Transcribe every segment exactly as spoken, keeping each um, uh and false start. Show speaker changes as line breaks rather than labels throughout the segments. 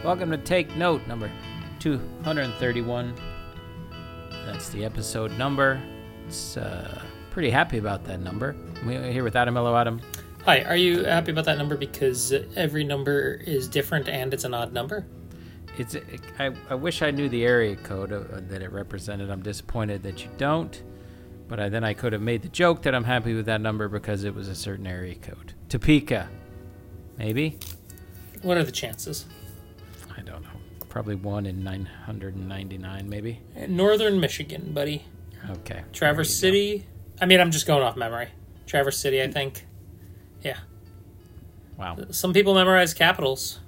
Welcome to Take Note, number two hundred thirty-one. That's the episode number. It's uh, pretty happy about that number. We're here with Adam. Hello, Adam.
Hi, are you happy about that number because every number is different and it's an odd number?
It's. I, I wish I knew the area code uh, that it represented. I'm disappointed that you don't. But I, then I could have made the joke that I'm happy with that number because it was a certain area code. Topeka. Maybe?
What are the chances?
I don't know. Probably one in nine hundred ninety-nine, maybe.
Northern Michigan, buddy.
Okay.
Traverse City. Go. I mean, I'm just going off memory. Traverse City, I think. Yeah.
Wow.
Some people memorize capitals.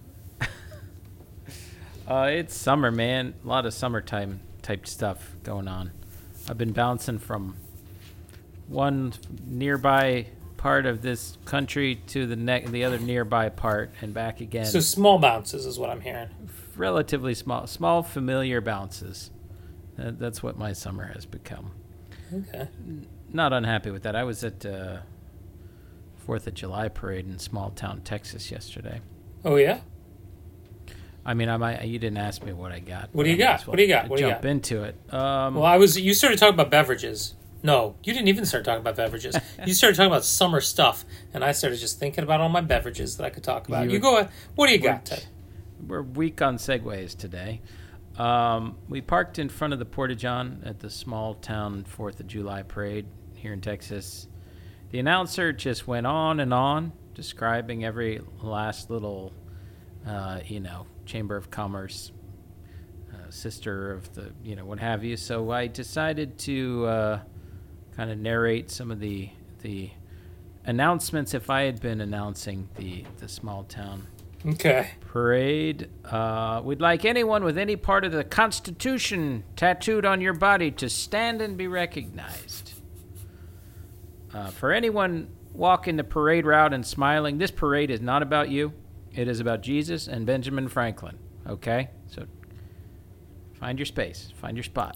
uh, it's summer, man. A lot of summertime type stuff going on. I've been bouncing from one nearby part of this country to the ne- the other nearby part and back again.
So small bounces is what I'm hearing.
Relatively small, small familiar bounces. Uh, that's what my summer has become.
Okay.
N- not unhappy with that. I was at uh, Fourth of July parade in small town Texas yesterday.
Oh yeah.
I mean, I might. You didn't ask me what I got.
What do you got?
Well
what do you got? What do you got?
Jump into it. Um,
well, I was. You started talking about beverages. No, you didn't even start talking about beverages. You started talking about summer stuff, and I started just thinking about all my beverages that I could talk about. You, you go. What do you got, Ted?
We're weak on segues today. Um, we parked in front of the Porta-John at the small town Fourth of July parade here in Texas. The announcer just went on and on, describing every last little, uh, you know, Chamber of Commerce, uh, sister of the, you know, what have you. So I decided to uh, kind of narrate some of the the announcements if I had been announcing the, the small town
okay.
parade. Uh, we'd like anyone with any part of the Constitution tattooed on your body to stand and be recognized. Uh, for anyone walking the parade route and smiling, this parade is not about you. It is about Jesus and Benjamin Franklin, okay? So find your space. Find your spot.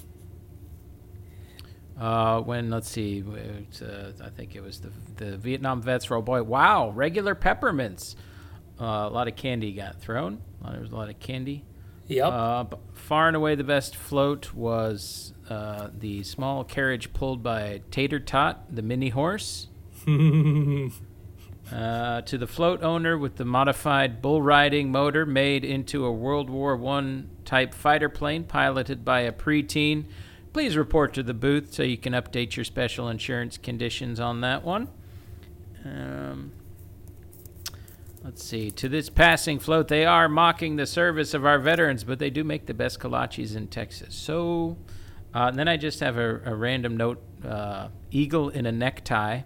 Uh, when, let's see, it, uh, I think it was the the Vietnam vets roll. Boy, wow, regular peppermints. Uh, a lot of candy got thrown. There was a lot of candy.
Yep.
Uh, but far and away the best float was uh, the small carriage pulled by Tater Tot, the mini horse. Uh, to the float owner with the modified bull riding motor made into a World War One type fighter plane piloted by a preteen. Please report to the booth so you can update your special insurance conditions on that one. Um, let's see. To this passing float, they are mocking the service of our veterans, but they do make the best kolaches in Texas. So, uh, and then I just have a, a random note, uh, eagle in a necktie.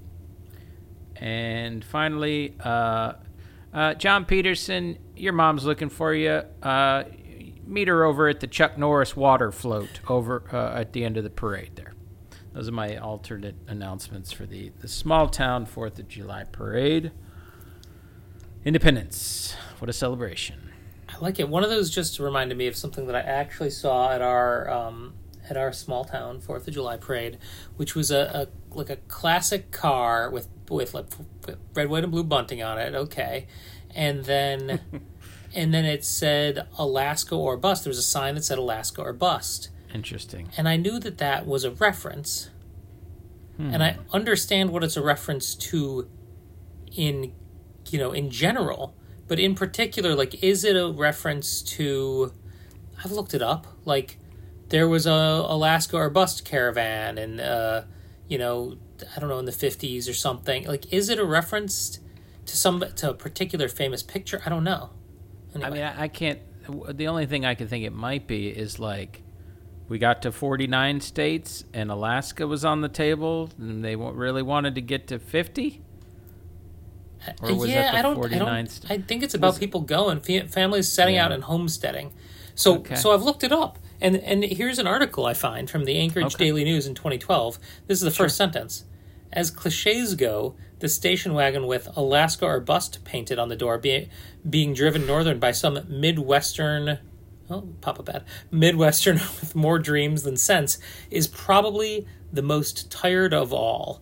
And finally, uh, uh, John Peterson, your mom's looking for you. Uh, meet her over at the Chuck Norris water float over uh, at the end of the parade there. Those are my alternate announcements for the, the small town Fourth of July parade. Independence. What a celebration.
I like it. One of those just reminded me of something that I actually saw at our um, at our small town Fourth of July parade, which was a, a like a classic car with with like red, white, and blue bunting on it. Okay, and then and then it said Alaska or bust. There was a sign that said Alaska or bust.
Interesting.
And I knew that that was a reference, hmm. and I understand what it's a reference to in, you know, in general, but in particular, like, is it a reference to, I've looked it up, like, there was a Alaska or bust caravan and, uh, you know, I don't know, in the fifties or something. Like, is it a reference to some, to a particular famous picture? I don't know. Anyway.
I mean, I, I can't, the only thing I can think it might be is, like, we got to forty-nine states and Alaska was on the table and they really wanted to get to fifty?
Or was yeah, that the I don't, forty-nine I don't, st- I think it's about was, people going, families setting yeah. out and homesteading. So okay. so I've looked it up. And and here's an article I find from the Anchorage okay. Daily News in twenty twelve. This is the first sure. sentence. As cliches go, the station wagon with Alaska or bust painted on the door be, being driven northern by some Midwestern... Oh, Papa Bad. Midwestern with more dreams than sense is probably the most tired of all.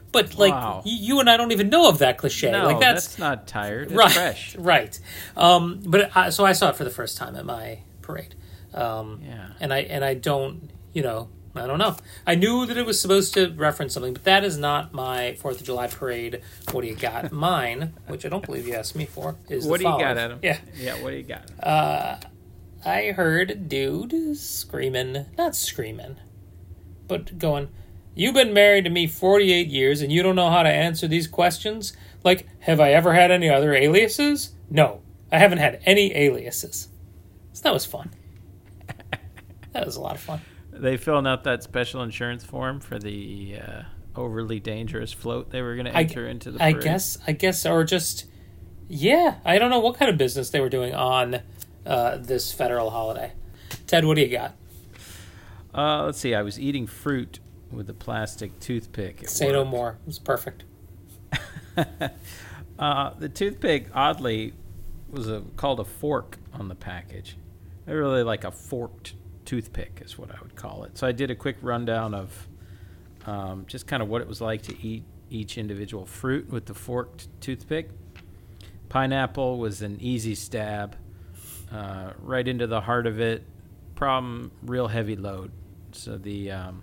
But like
Wow.
y- you and I don't even know of that cliche.
No,
like that's,
that's not tired. It's
right,
fresh.
right. Um, but I, so I saw it for the first time at my parade, um,
Yeah.
and I and I don't, you know, I don't know. I knew that it was supposed to reference something, but that is not my Fourth of July parade. What do you got? Mine, which I don't believe you asked me for, is
What
the
do you
following.
got, Adam?
Yeah,
Yeah, what do you got?
I heard a dude screaming, not screaming, but going, "You've been married to me forty-eight years and you don't know how to answer these questions? Like, have I ever had any other aliases? No, I haven't had any aliases." So that was fun. That was a lot of fun.
They filling out that special insurance form for the uh, overly dangerous float they were going to
I-
enter into the
I
parade.
guess, I guess, or just, yeah, I don't know what kind of business they were doing on uh, this federal holiday. Ted, what do you got?
Uh, let's see. I was eating fruit with a plastic toothpick. At
Say
work.
no more. It was perfect.
Uh, the toothpick, oddly, was a, called a fork on the package. I really like a forked toothpick is what I would call it. So I did a quick rundown of um, just kind of what it was like to eat each individual fruit with the forked toothpick. Pineapple was an easy stab, uh, right into the heart of it. Problem, real heavy load. So the um,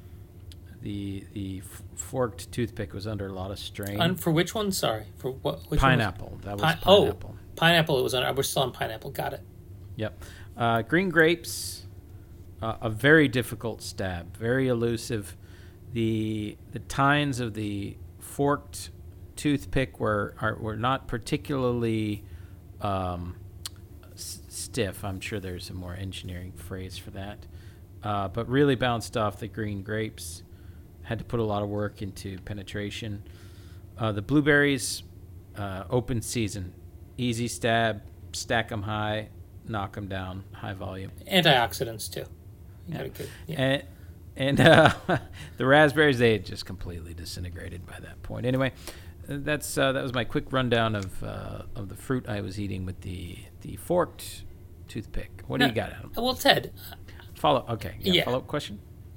the the f- forked toothpick was under a lot of strain.
On, for which one? Sorry. For what? Which one was-
Pineapple. That was
Pi-
pineapple.
Oh, pineapple. It was on. We're still on pineapple. Got it.
Yep. Uh, green grapes, uh, a very difficult stab, very elusive. The the tines of the forked toothpick were are, were not particularly um, s- stiff. I'm sure there's a more engineering phrase for that, uh, but really bounced off the green grapes. Had to put a lot of work into penetration. Uh, the blueberries, uh, open season, easy stab, stack them high, knock them down, high volume.
Antioxidants too. You
Yeah.
got a good. Yeah.
And, and uh, the raspberries, they had just completely disintegrated by that point. Anyway, uh, that's uh, that was my quick rundown of uh, of the fruit I was eating with the the forked toothpick. What do you
No,
got, Adam?
Well, Ted,
Follow. Okay. Yeah.
Yeah.
Follow up question.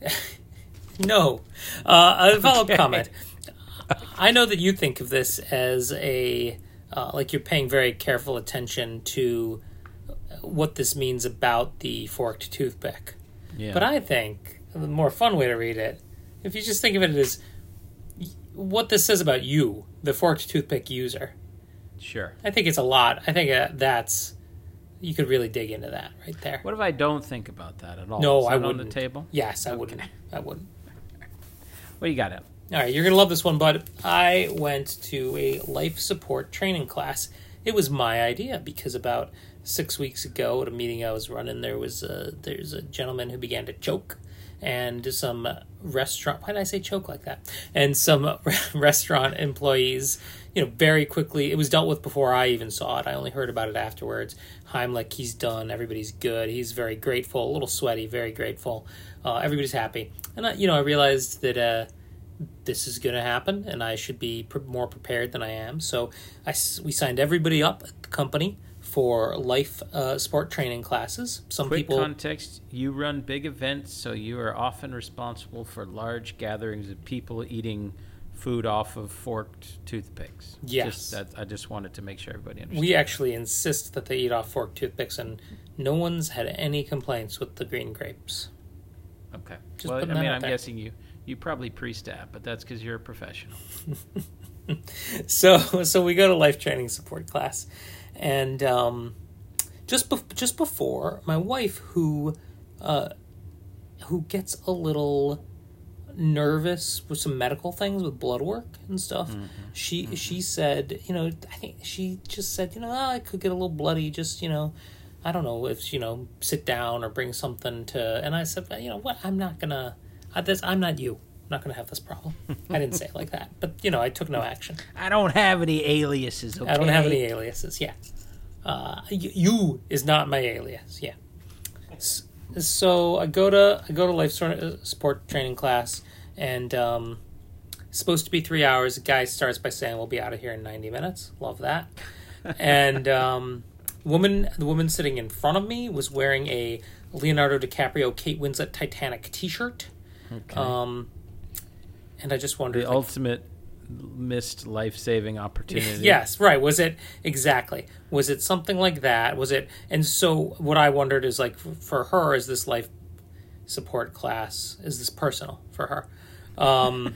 no. Uh, a follow up
Okay.
comment. I know that you think of this as a uh, like you're paying very careful attention to what this means about the forked toothpick.
Yeah.
But I think the more fun way to read it, if you just think of it as what this says about you, the forked toothpick user,
Sure.
I think it's a lot. I think uh, that's you could really dig into that right there.
What if I don't think about that at all?
No,
Is that
I
on the
wouldn't.
table.
Yes, I wouldn't. I wouldn't.
What do you got, Adam?
All right, you're going to love this one, bud. I went to a life support training class. It was my idea because about six weeks ago at a meeting I was running, there was a, there's a gentleman who began to choke, and some restaurant, why did I say choke like that? And some restaurant employees, you know, very quickly, it was dealt with before I even saw it. I only heard about it afterwards. Heimlich, he's done. Everybody's good. He's very grateful, a little sweaty, very grateful. Uh, everybody's happy. And, I, you know, I realized that uh, this is going to happen, and I should be pre- more prepared than I am. So I, we signed everybody up at the company for life uh, sport training classes. Some
Quick
people...
context, you run big events, so you are often responsible for large gatherings of people eating food off of forked toothpicks.
Yes.
Just, that, I just wanted to make sure everybody understood.
We actually insist that they eat off forked toothpicks, and no one's had any complaints with the green grapes.
Okay.
Just
Well, I
putting
mean,
that out
I'm
there.
guessing you, you probably pre-stab, but that's because you're a professional.
So, so we go to life training support class, and um, just bef- just before, my wife, who uh, who gets a little nervous with some medical things with blood work and stuff,
Mm-hmm.
she she said, you know, I think she just said, you know, oh, I could get a little bloody, just you know. I don't know if, you know, sit down or bring something to... And I said, you know what, I'm not going to... This, I'm not you. I'm not going to have this problem. I didn't say it like that. But, you know, I took no action.
I don't have any aliases, okay?
I don't have any aliases, yeah. Uh, y- you is not my alias, yeah. S- So I go to I go to life sor- uh, support training class, and um, it's supposed to be three hours. The guy starts by saying, we'll be out of here in ninety minutes. Love that. And... Um, Woman, the woman sitting in front of me was wearing a Leonardo DiCaprio, Kate Winslet Titanic T-shirt,
Okay.
um, and I just wondered,
the
like,
ultimate missed life-saving opportunity.
Yes, right. Was it exactly? Was it something like that? Was it? And so what I wondered is like for her, is this life support class, is this personal for her? Um,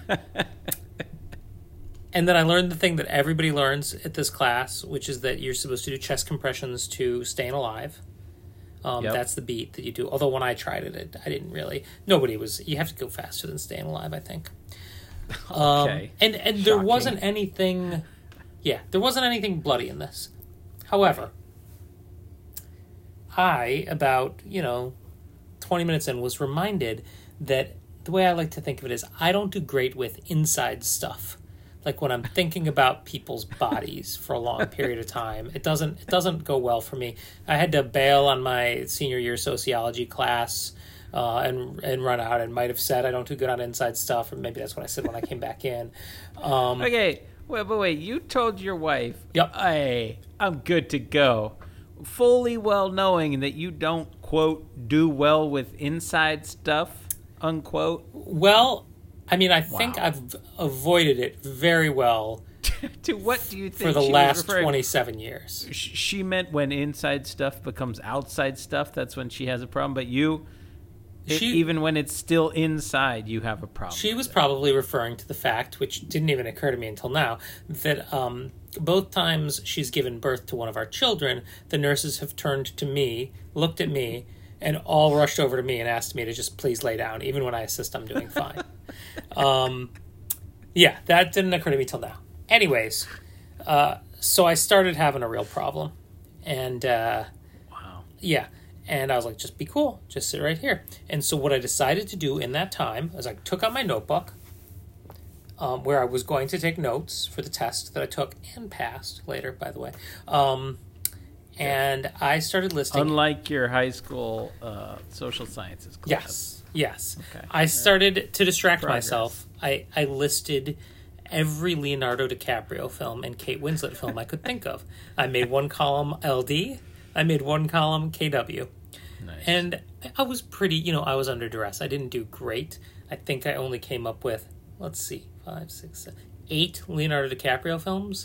and then I learned the thing that everybody learns at this class, which is that you're supposed to do chest compressions to staying alive. Um,
Yep.
That's the beat that you do. Although when I tried it, it, I didn't really. Nobody was. You have to go faster than staying alive, I think. Um,
Okay.
and and there
Shocking.
wasn't anything. Yeah, there wasn't anything bloody in this. However, I about you know, twenty minutes in was reminded that the way I like to think of it is I don't do great with inside stuff. Like when I'm thinking about people's bodies for a long period of time, it doesn't it doesn't go well for me. I had to bail on my senior year sociology class uh, and and run out and might have said I don't do good on inside stuff, or maybe that's what I said when I came back in. Um,
Okay, wait, but wait, you told your wife,
Yep.
hey, I'm good to go, fully well knowing that you don't, quote, do well with inside stuff, unquote.
well, I mean, I think
Wow.
I've avoided it very well
To what do you think
for the
she was
last
referring-
twenty-seven years.
Sh- She meant when inside stuff becomes outside stuff, that's when she has a problem. But you, it-
She-
even when it's still inside, you have a problem.
She was
with it.
probably referring to the fact, which didn't even occur to me until now, that um, both times she's given birth to one of our children, the nurses have turned to me, looked at me, and all rushed over to me and asked me to just please lay down, even when I insist I'm doing fine. um, yeah, that didn't occur to me till now. Anyways, uh, so I started having a real problem. And uh,
Wow.
yeah. And I was like, just be cool. Just sit right here. And so what I decided to do in that time is I took out my notebook um, where I was going to take notes for the test that I took and passed later, by the way. Um, and I started listing...
Unlike your high school uh, social sciences class.
Yes, yes.
Okay.
I started to distract
Progress.
myself. I, I listed every Leonardo DiCaprio film and Kate Winslet film I could think of. I made one column L D. I made one column K W.
Nice.
And I was pretty, you know, I was under duress. I didn't do great. I think I only came up with, let's see, five, six, seven, eight Leonardo DiCaprio films.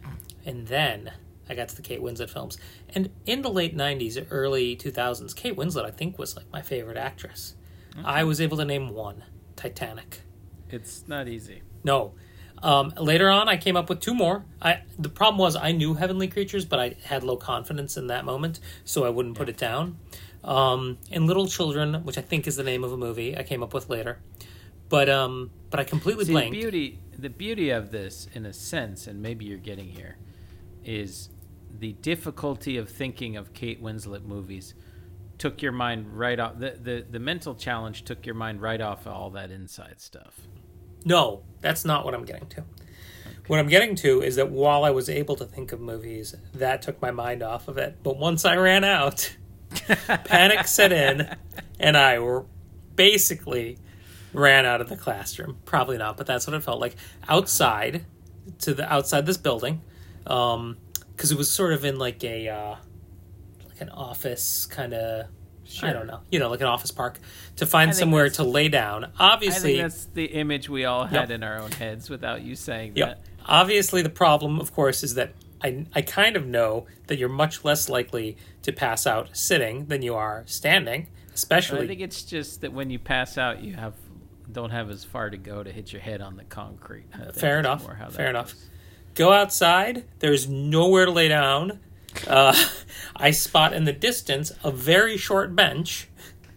And then I got to the Kate Winslet films. And in the late nineties, early two thousands, Kate Winslet, I think, was like my favorite actress.
Mm-hmm.
I was able to name one, Titanic.
It's not easy.
No. Um, later on, I came up with two more. I The problem was I knew Heavenly Creatures, but I had low confidence in that moment, so I wouldn't put it down. Um, and Little Children, which I think is the name of a movie, I came up with later. But um, but I completely
See, the
blanked.
beauty, the beauty of this, in a sense, and maybe you're getting here, is the difficulty of thinking of Kate Winslet movies took your mind right off. The, the, the mental challenge took your mind right off of all that inside stuff.
No, that's not what I'm getting to. What I'm getting to is that while I was able to think of movies, that took my mind off of it. But once I ran out, panic set in, and I were basically ran out of the classroom. Probably not, but that's what it felt like. Outside, to the outside this building, um, because it was sort of in like a uh, like an office kind of.
Sure.
I don't know, you know, like an office park, to find
I think
somewhere
that's-
to lay down.
I
Obviously,
think that's the image we all had
Yep.
in our own heads without you saying
Yep.
that.
Obviously, the problem, of course, is that I, I kind of know that you're much less likely to pass out sitting than you are standing,
But
especially.
I think it's just that when you pass out, you have don't have as far to go to hit your head on the concrete. I think
Fair
it's
enough.
more how that
Fair enough.
goes.
Go outside. There's nowhere to lay down. Uh, I spot in the distance a very short bench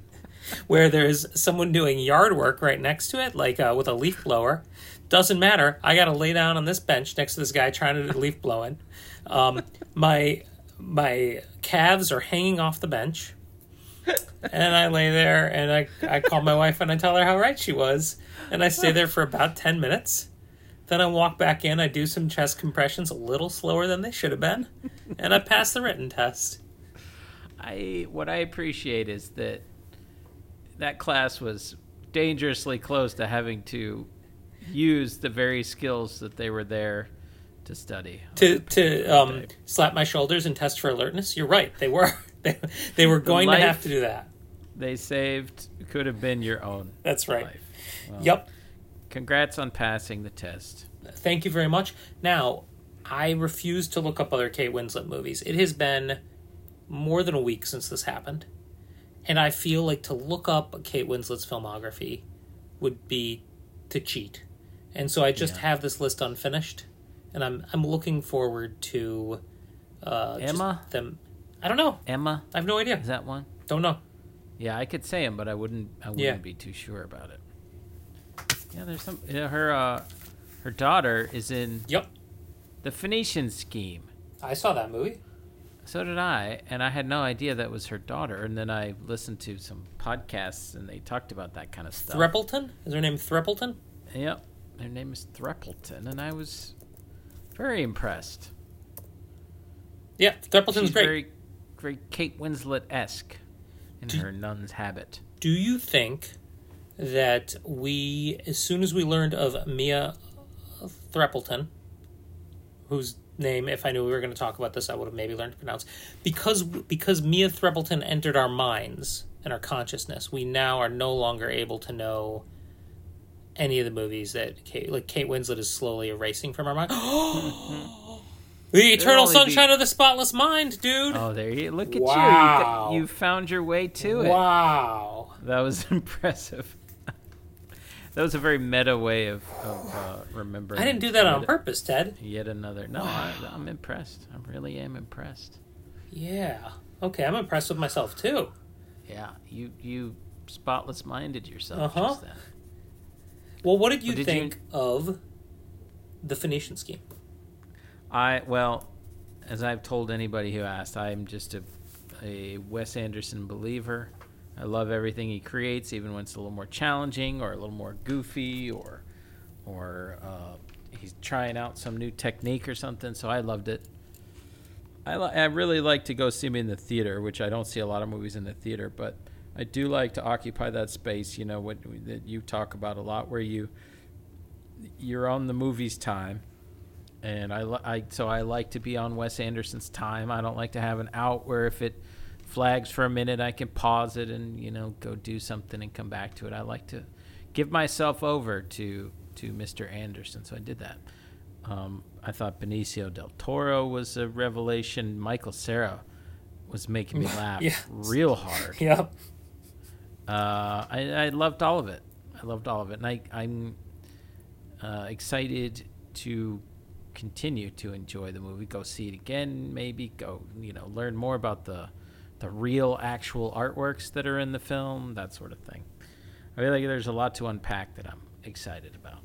where there's someone doing yard work right next to it, like uh, with a leaf blower. Doesn't matter. I got to lay down on this bench next to this guy trying to do leaf blowing. Um, my my calves are hanging off the bench, and I lay there and I I call my wife and I tell her how right she was, and I stay there for about ten minutes. Then I walk back in. I do some chest compressions a little slower than they should have been, and I pass the written test.
I what I appreciate is that that class was dangerously close to having to use the very skills that they were there to study.
To to um, slap my shoulders and test for alertness. You're right. They were they, they were going
life-
to have to do that.
They saved could have been your own.
That's right.
Life. Well,
Yep.
Congrats on passing the test.
thank you very much. Now, I refuse to look up other Kate Winslet movies. It has been more than a week since this happened, and I feel like to look up Kate Winslet's filmography would be to cheat. And so I just
Yeah.
have this list unfinished, and I'm I'm looking forward to uh,
Emma?
just them. I don't know.
Emma,
I have no idea.
is that one?
Don't know.
Yeah, I could say him, but I wouldn't. I wouldn't
Yeah.
be too sure about it. Yeah, there's some. Yeah, her uh, her daughter is in
Yep,
The Phoenician Scheme.
I saw that movie.
So did I, and I had no idea that was her daughter. And then I listened to some podcasts, and they talked about that kind of stuff.
Threppleton? Is her name Threppleton?
Yep, her name is Threppleton, and I was very impressed.
Yeah, Threppleton's
She's
great.
very, very Kate Winslet-esque in
Do-
her nun's habit.
Do you think that we, as soon as we learned of Mia Threppleton, whose name, if I knew we were going to talk about this, I would have maybe learned to pronounce, because because Mia Threppleton entered our minds and our consciousness, we now are no longer able to know any of the movies that Kate, like Kate Winslet is slowly erasing from our mind. The Eternal
only be-
Sunshine of the Spotless Mind, dude.
Oh, there you look at
Wow.
you. You, got- you found your way to it.
Wow.
That was impressive. That was a very meta way of, of uh, remembering.
I didn't do that on
yet-
purpose, Ted.
Yet another. No, I, I'm impressed. I really am impressed.
Yeah. Okay, I'm impressed with myself too.
Yeah, you you spotless minded yourself
Uh-huh.
just then.
Well, what did you
Well, did
think
you-
of the Phoenician Scheme?
I well, as I've told anybody who asked, I'm just a a Wes Anderson believer. I love everything he creates, even when it's a little more challenging or a little more goofy, or or uh, he's trying out some new technique or something. So I loved it. I li- I really like to go see him in the theater, which I don't see a lot of movies in the theater, but I do like to occupy that space. You know what that you talk about a lot, where you you're on the movie's time. And I, li- I so I like to be on Wes Anderson's time. I don't like to have an out where if it flags for a minute, I can pause it and, you know, go do something and come back to it. I like to give myself over to to Mister Anderson, so I did that. Um, I thought Benicio del Toro was a revelation. Michael Cera was making me laugh
Yeah.
real hard.
Yep.
Uh, I, I loved all of it. I loved all of it, and I, I'm uh, excited to continue to enjoy the movie. Go see it again, maybe go, you know, learn more about the the real, actual artworks that are in the film, that sort of thing. I feel like there's a lot to unpack that I'm excited about.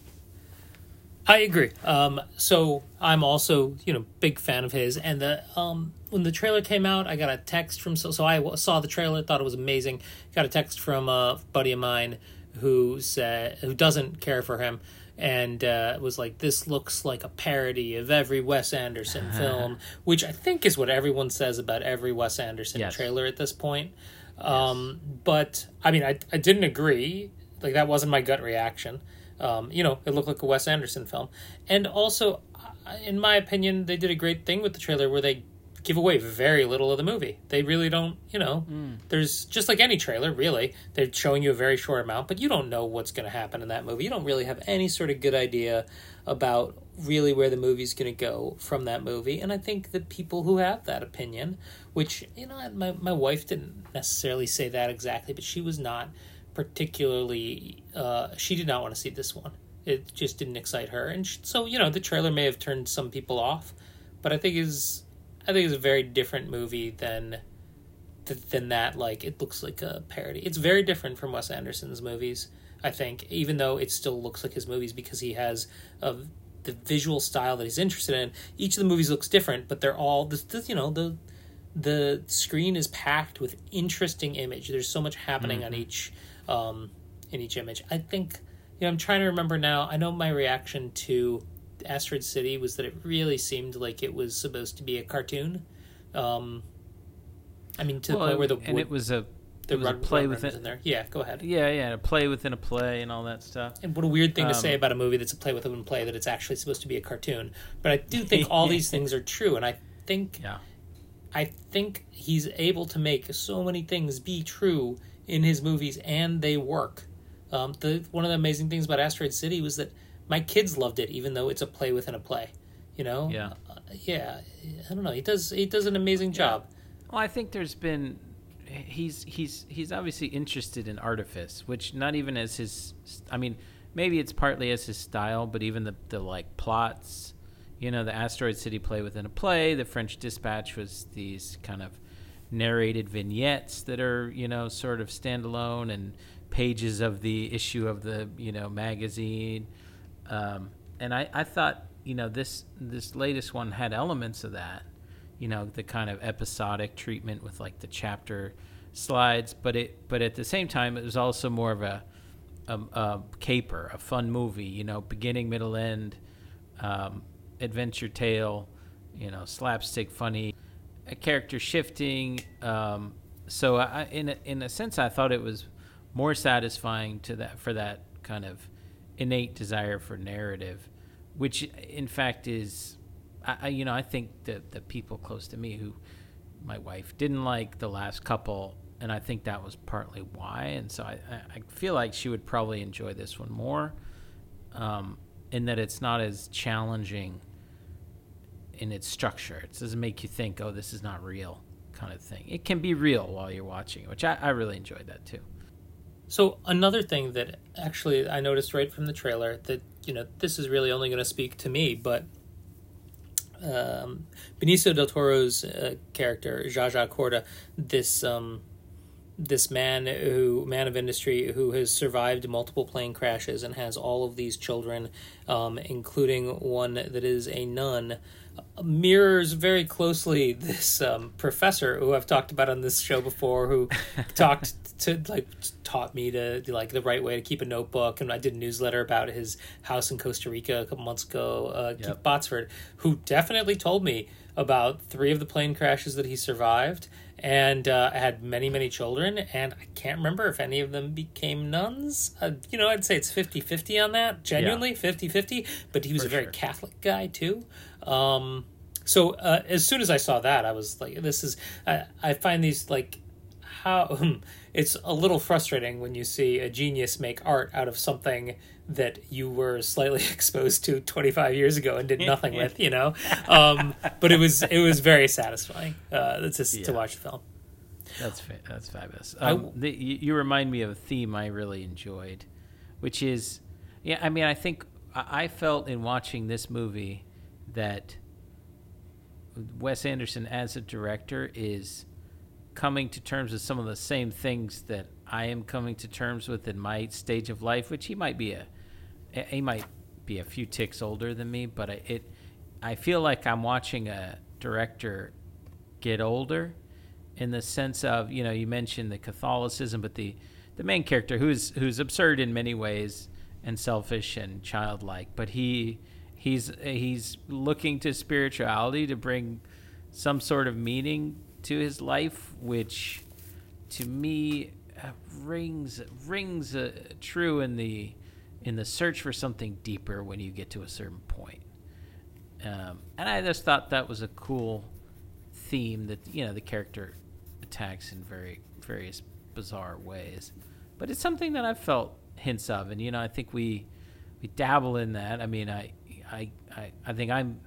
I agree. Um, so I'm also, you know, big fan of his. And the um, when the trailer came out, I got a text from so so I w- saw the trailer, thought it was amazing. Got a text from a buddy of mine who said who doesn't care for him, and uh, was like, "This looks like a parody of every Wes Anderson film," which I think is what everyone says about every Wes Anderson
Yes.
trailer at this point. Um, but I mean, I I didn't agree. Like, that wasn't my gut reaction. Um, you know, it looked like a Wes Anderson film. And also, uh, in my opinion, they did a great thing with the trailer where they give away very little of the movie. They really don't, you know,
Mm.
there's just like any trailer, really. They're showing you a very short amount, but you don't know what's going to happen in that movie. You don't really have any sort of good idea about really where the movie's going to go from that movie. And I think that people who have that opinion, which, you know, my, my wife didn't necessarily say that exactly, but she was not particularly, uh, she did not want to see this one. It just didn't excite her. And she, so, you know, the trailer may have turned some people off, but I think is I think it's a very different movie than than that. Like, it looks like a parody. It's very different from Wes Anderson's movies, I think, even though it still looks like his movies because he has a, the visual style that he's interested in. Each of the movies looks different, but they're all, the, the, you know, the the screen is packed with interesting image. There's so much happening
Mm-hmm.
on each um, in each image. I think, you know, I'm trying to remember now. I know my reaction to Asteroid City was that it really seemed like it was supposed to be a cartoon. Um, I mean, to
Well,
the point where the
and
wood,
it was a
the
it was a
run,
play
run
within
in there. Yeah, go ahead.
yeah yeah a play within a play and all that stuff.
And what a weird thing to
Um,
say about a movie that's a play within a play that it's actually supposed to be a cartoon. But I do think all these things are true, and I think
Yeah.
I think he's able to make so many things be true in his movies, and they work. Um, the one of the amazing things about Asteroid City was that my kids loved it, even though it's a play within a play. You know,
Yeah.
uh, yeah. I don't know. He does he does an amazing job.
Well, I think there's been he's he's he's obviously interested in artifice, which not even as his. I mean, maybe it's partly as his style, but even the the like plots. You know, the Asteroid City play within a play. The French Dispatch was these kind of narrated vignettes that are, you know, sort of standalone and pages of the issue of the, you know, magazine. Um, and I, I thought, you know, this this latest one had elements of that, you know, the kind of episodic treatment with like the chapter slides, but it but at the same time it was also more of a a, a caper, a fun movie, you know, beginning, middle, end, um, adventure tale, you know, slapstick, funny, a character shifting. Um, so I, in a, in a sense, I thought it was more satisfying to that for that kind of innate desire for narrative, which in fact is, I, I you know, I think that the people close to me who, my wife didn't like the last couple, and I think that was partly why. And so I, I feel like she would probably enjoy this one more. Um, in that it's not as challenging in its structure. It doesn't make you think, oh, this is not real kind of thing. It can be real while you're watching it, which I, I really enjoyed that too.
So another thing that actually I noticed right from the trailer that, you know, this is really only going to speak to me, but um, Benicio del Toro's uh, character, Zsa Zsa Corda, this um, this man who man of industry who has survived multiple plane crashes and has all of these children, um, including one that is a nun, mirrors very closely this um, professor who I've talked about on this show before, who talked to like taught me to like the right way to keep a notebook, and I did a newsletter about his house in Costa Rica a couple months ago. Uh,
Yep.
Keith Botsford, who definitely told me about three of the plane crashes that he survived, and uh, had many, many children, and I can't remember if any of them became nuns. Uh, you know, I'd say it's fifty-fifty on that, genuinely
Yeah.
fifty-fifty, but he was
For
a very
sure.
Catholic guy, too. Um, so uh, as soon as I saw that, I was like, this is, I, I find these, like, how, it's a little frustrating when you see a genius make art out of something that you were slightly exposed to twenty-five years ago and did nothing with, you know? Um, but it was, it was very satisfying, uh, to, to
Yeah.
watch the film.
That's fa- that's fabulous.
I
Um,
w-
the, you, you remind me of a theme I really enjoyed, which is, yeah, I mean, I think I, I felt in watching this movie that Wes Anderson as a director is coming to terms with some of the same things that I am coming to terms with in my stage of life, which he might be a he might be a few ticks older than me, but I, it I feel like I'm watching a director get older, in the sense of, you know, you mentioned the Catholicism, but the the main character who's who's absurd in many ways and selfish and childlike, but he he's he's looking to spirituality to bring some sort of meaning to his life, which to me uh, rings rings uh, true in the in the search for something deeper when you get to a certain point. Um, and I just thought that was a cool theme that, you know, the character attacks in very various bizarre ways, but it's something that I've felt hints of, and you know, I think we we dabble in that. I mean, I I I, I think I'm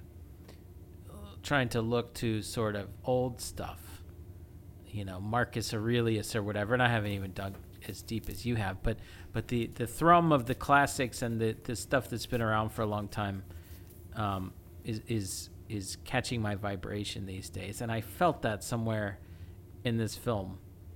trying to look to sort of old stuff, you know, Marcus Aurelius or whatever, and I haven't even dug as deep as you have, but but the the thrum of the classics and the the stuff that's been around for a long time um, is is is catching my vibration these days, and I felt that somewhere in this film,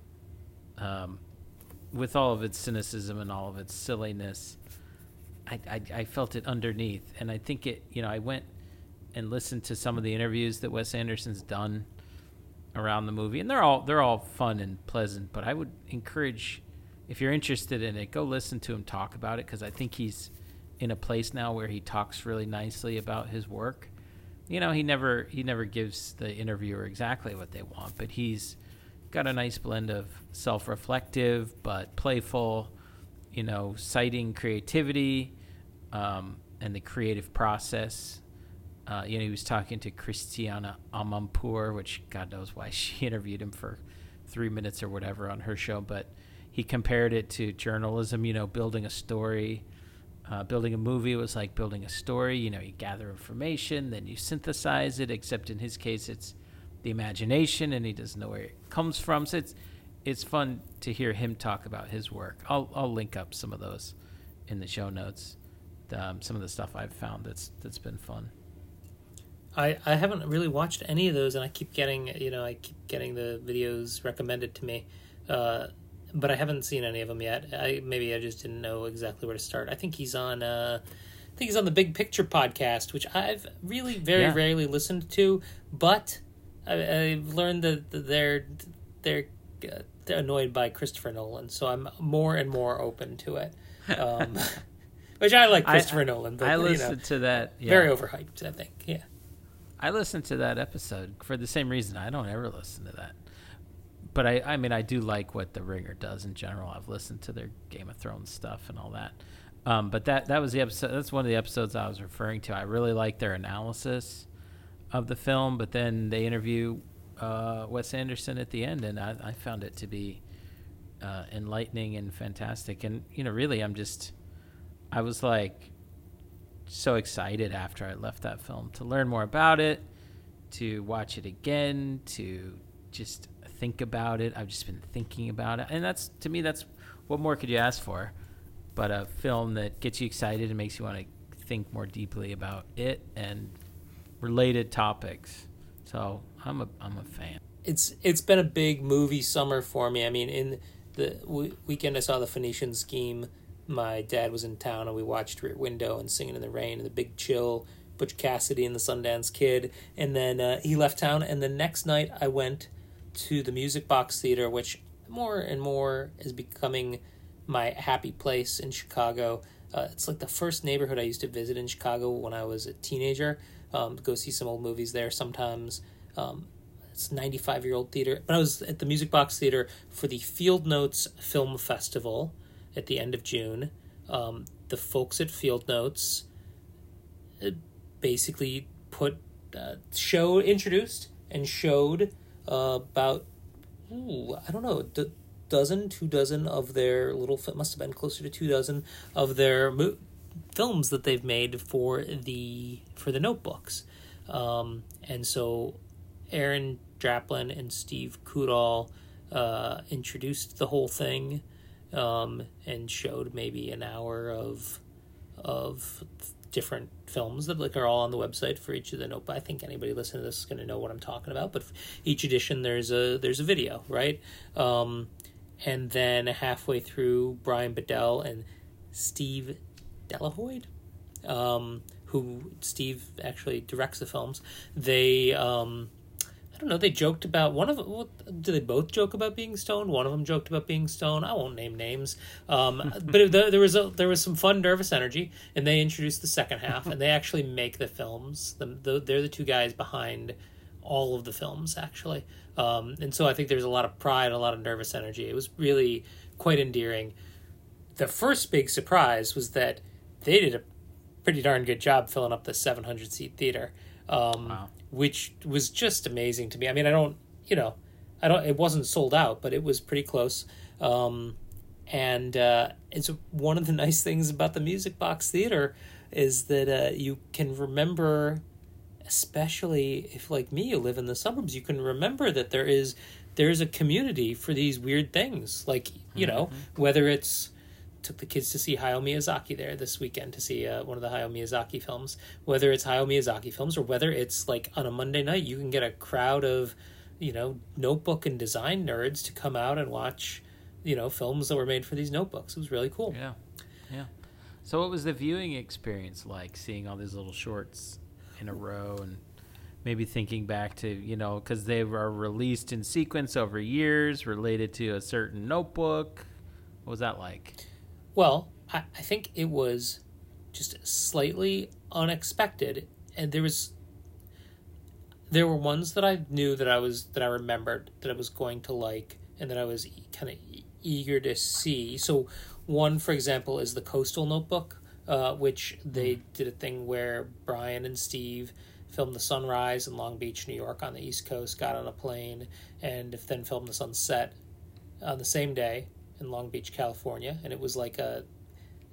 um, with all of its cynicism and all of its silliness. I, I I felt it underneath, and I think it. You know, I went and listened to some of the interviews that Wes Anderson's done around the movie, and they're all they're all fun and pleasant. But I would encourage, if you're interested in it, go listen to him talk about it, because I think he's in a place now where he talks really nicely about his work. You know, he never he never gives the interviewer exactly what they want, but he's got a nice blend of self-reflective but playful, you know, citing creativity um, and the creative process. Uh, you know, he was talking to Christiana Amanpour, which God knows why she interviewed him for three minutes or whatever on her show, but he compared it to journalism, you know, building a story Uh, building a movie was like building a story. You know, you gather information, then you synthesize it, except in his case, it's the imagination, and he doesn't know where it comes from. So it's it's fun to hear him talk about his work. I'll I'll link up some of those in the show notes. Um, some of the stuff I've found that's that's been fun.
I, I haven't really watched any of those, and I keep getting you know I keep getting the videos recommended to me. Uh, But I haven't seen any of them yet. I maybe I just didn't know exactly where to start. I think he's on. Uh, I think he's on the Big Picture podcast, which I've really very
Yeah.
rarely listened to. But I, I've learned that they're they're, uh, they're annoyed by Christopher Nolan, so I'm more and more open to it. Um, which I like Christopher
I,
Nolan, but
I
you
listened
know,
to that. Yeah.
very overhyped. I think. Yeah.
I listened to that episode for the same reason. I don't ever listen to that. But I, I mean, I do like what The Ringer does in general. I've listened to their Game of Thrones stuff and all that. Um, but that, that was the episode. That's one of the episodes I was referring to. I really like their analysis of the film. But then they interview uh, Wes Anderson at the end, and I, I found it to be uh, enlightening and fantastic. And you know, really, I'm just, I was like so excited after I left that film to learn more about it, to watch it again, to just think about it. I've just been thinking about it, and that's, to me, that's what more could you ask for but a film that gets you excited and makes you want to think more deeply about it and related topics. So I'm a I'm a fan.
It's it's been a big movie summer for me. I mean, in the w- weekend I saw The Phoenician Scheme. My dad was in town and we watched Rear Window and Singing in the Rain and The Big Chill, Butch Cassidy and the Sundance Kid, and then uh, he left town, and the next night I went to the Music Box Theater, which more and more is becoming my happy place in Chicago. Uh, it's like the first neighborhood I used to visit in Chicago when I was a teenager, um, to go see some old movies there sometimes. Um, it's a ninety-five-year-old theater. But I was at the Music Box Theater for the Field Notes Film Festival at the end of June. Um, the folks at Field Notes basically put, uh, show, introduced and showed Uh, about, ooh, I don't know, a dozen, two dozen of their little, it must have been closer to two dozen of their mo- films that they've made for the for the notebooks. Um, and so Aaron Draplin and Steve Kudal uh, introduced the whole thing um, and showed maybe an hour of of different films that like are all on the website for each of the notebook. I think anybody listening to this is going to know what I'm talking about, but each edition there's a there's a video, right? Um, and then halfway through, Brian Bedell and Steve Delahoyd, um, who Steve actually directs the films, they um, I don't know, they joked about one of them. Do they both joke about being stoned? One of them joked about being stoned. I won't name names. Um, but it, there was a, there was some fun, nervous energy, and they introduced the second half, and they actually make the films. The, the, they're the two guys behind all of the films, actually. Um, and so I think there's a lot of pride, a lot of nervous energy. It was really quite endearing. The first big surprise was that they did a pretty darn good job filling up the seven hundred seat theater. Um,
Wow.
Which was just amazing to me. I mean, I don't, you know, I don't, it wasn't sold out, but it was pretty close. Um, and uh, it's one of the nice things about the Music Box Theater is that uh, you can remember, especially if, like me, you live in the suburbs, you can remember that there is, there is a community for these weird things. Like, you know,
Mm-hmm.
whether it's, took the kids to see Hayao Miyazaki there this weekend to see uh, one of the Hayao Miyazaki films. Whether it's Hayao Miyazaki films or whether it's like on a Monday night, you can get a crowd of, you know, notebook and design nerds to come out and watch, you know, films that were made for these notebooks. It was really cool.
Yeah, yeah. So what was the viewing experience like, seeing all these little shorts in a row and maybe thinking back to, you know, because they were released in sequence over years related to a certain notebook. What was that like?
Well, I, I think it was just slightly unexpected, and there was there were ones that I knew that I was that I remembered that I was going to like, and that I was kind of eager to see. So, one, for example, is the Coastal Notebook, uh, which they did a thing where Brian and Steve filmed the sunrise in Long Beach, New York, on the East Coast, got on a plane, and then filmed the sunset on the same day in Long Beach, California, and it was like a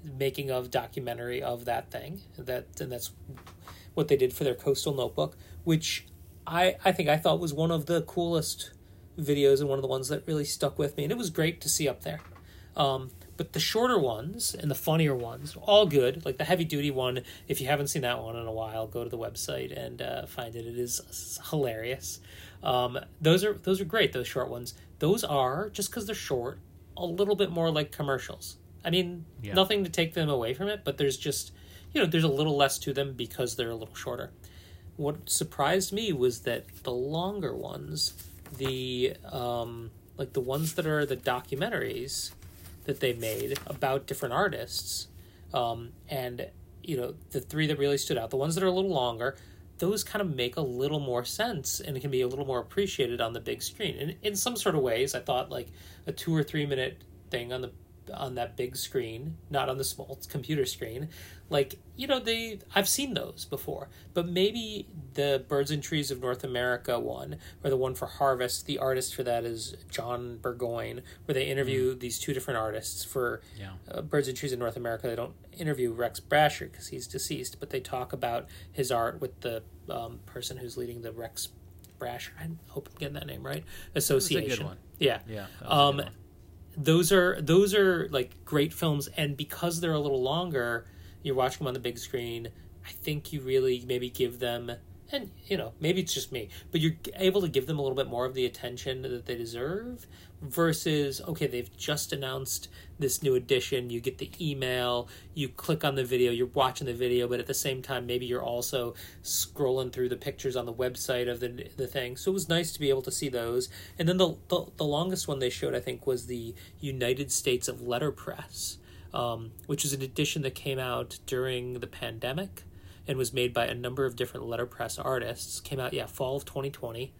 making of documentary of that thing. That and that's what they did for their Coastal Notebook, which I I think I thought was one of the coolest videos and one of the ones that really stuck with me, and it was great to see up there. Um, but the shorter ones and the funnier ones, all good. Like the heavy duty one, if you haven't seen that one in a while, go to the website and uh, find it. It is hilarious. Um, those are those are great. Those short ones. Those are, just because they're short, a little bit more like commercials. I mean, yeah. Nothing to take them away from it, but there's just, you know, there's a little less to them because they're a little shorter. What surprised me was that the longer ones, the um, like the ones that are the documentaries that they made about different artists, um, and you know, the three that really stood out, the ones that are a little longer, those kind of make a little more sense and can be a little more appreciated on the big screen. And in some sort of ways, I thought like a two or three minute thing on the on that big screen, not on the small computer screen, like, you know, they I've seen those before, but maybe the Birds and Trees of North America one, or the one for Harvest, the artist for that is John Burgoyne, where they interview mm. these two different artists. For yeah. uh, Birds and Trees of North America, they don't interview Rex Brasher because he's deceased, but they talk about his art with the um, person who's leading the Rex Brasher, I hope I'm getting that name right, association.
That was a good one.
Yeah.
Yeah.
Um, those are those are like great films, and because they're a little longer, you're watching them on the big screen, I think you really maybe give them, and you know, maybe it's just me, but you're able to give them a little bit more of the attention that they deserve, versus, okay, they've just announced this new edition, you get the email, you click on the video, you're watching the video, but at the same time, maybe you're also scrolling through the pictures on the website of the the thing. So it was nice to be able to see those. And then the the, the longest one they showed, I think, was the United States of Letterpress, um, which is an edition that came out during the pandemic and was made by a number of different letterpress artists. Came out, yeah, fall of twenty twenty.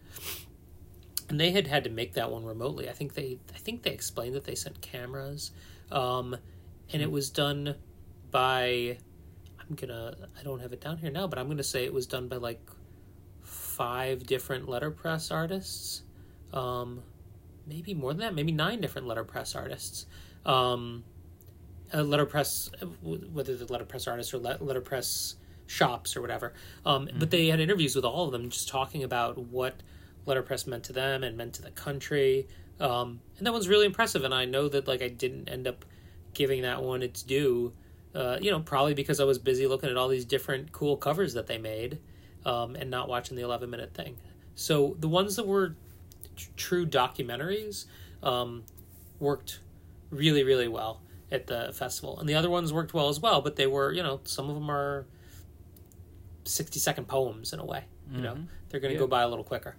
And they had had to make that one remotely. I think they I think they explained that they sent cameras. Um, and it was done by, I'm gonna, I don't have it down here now, but I'm gonna say it was done by like five different letterpress artists. Um, maybe more than that, maybe nine different letterpress artists. Um, uh, letterpress, whether the letterpress artists or let, letterpress shops or whatever. Um, mm-hmm. But they had interviews with all of them just talking about what letterpress meant to them and meant to the country. Um, and that one's really impressive. And I know that like I didn't end up giving that one its due, uh, you know, probably because I was busy looking at all these different cool covers that they made, um, and not watching the eleven minute thing. So the ones that were t- true documentaries, um, worked really, really well at the festival. And the other ones worked well as well, but they were, you know, some of them are sixty second poems in a way, you mm-hmm. know, they're going to yeah. go by a little quicker.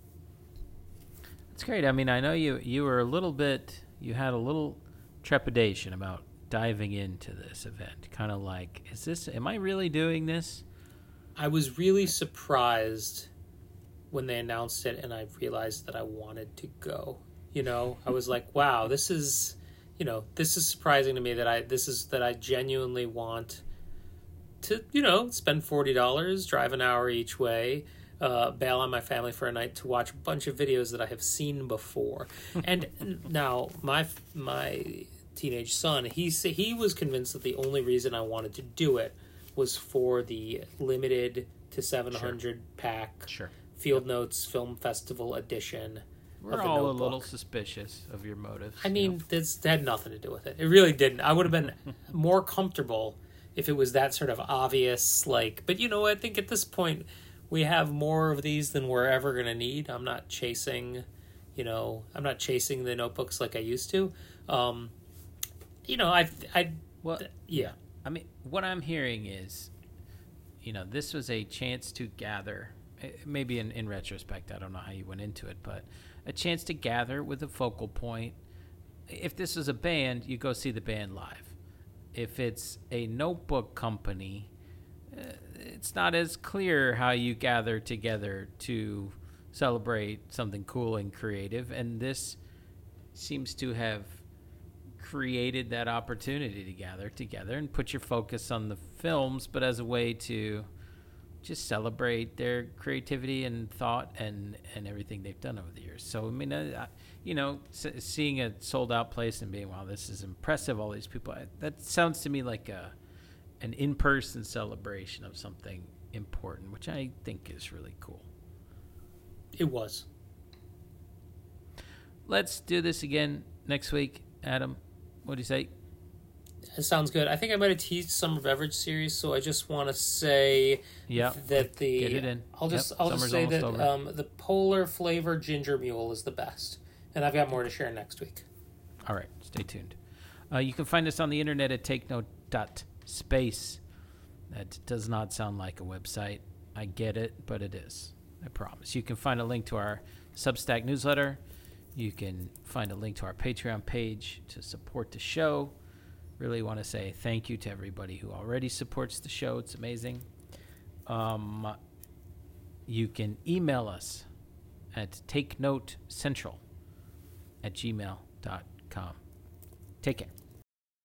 That's great. I mean, I know you, you were a little bit, you had a little trepidation about diving into this event. Kind of like, is this, am I really doing this?
I was really surprised when they announced it and I realized that I wanted to go. You know, I was like, wow, this is, you know, this is surprising to me that I, this is, that I genuinely want to, you know, spend forty dollars, drive an hour each way, Uh, bail on my family for a night to watch a bunch of videos that I have seen before. And now my my teenage son, he he was convinced that the only reason I wanted to do it was for the limited to seven hundred sure. pack
sure.
Field Notes Film Festival edition.
We're
of the
all
Notebook.
A little suspicious of your motives.
I mean, yep. this had nothing to do with it. It really didn't. I would have been more comfortable if it was that sort of obvious, like, but you know, I think at this point we have more of these than we're ever going to need. I'm not chasing, you know, I'm not chasing the notebooks like I used to. Um, you know, I, I,
well,
yeah.
I mean, what I'm hearing is, you know, this was a chance to gather, maybe in, in retrospect, I don't know how you went into it, but a chance to gather with a focal point. If this is a band, you go see the band live. If it's a notebook company, uh, it's not as clear how you gather together to celebrate something cool and creative. And this seems to have created that opportunity to gather together and put your focus on the films, but as a way to just celebrate their creativity and thought and, and everything they've done over the years. So, I mean, uh, you know, seeing a sold out place and being, wow, this is impressive, all these people, that sounds to me like a an in-person celebration of something important, which I think is really cool.
It was.
Let's do this again next week. Adam, what do you say?
It sounds good. I think I might have teased Summer Beverage Series, so I just want to say
yep.
that the
Get it in.
I'll just
yep.
I'll just say that
over.
um, the Polar Flavor Ginger Mule is the best, and I've got more to share next week.
All right, stay tuned. Uh, you can find us on the internet at take note dot space. That does not sound like a website. I get it, but it is. I promise. You can find a link to our Substack newsletter. You can find a link to our Patreon page to support the show. Really want to say thank you to everybody who already supports the show. It's amazing. Um, you can email us at take note central at gmail dot com. Take care.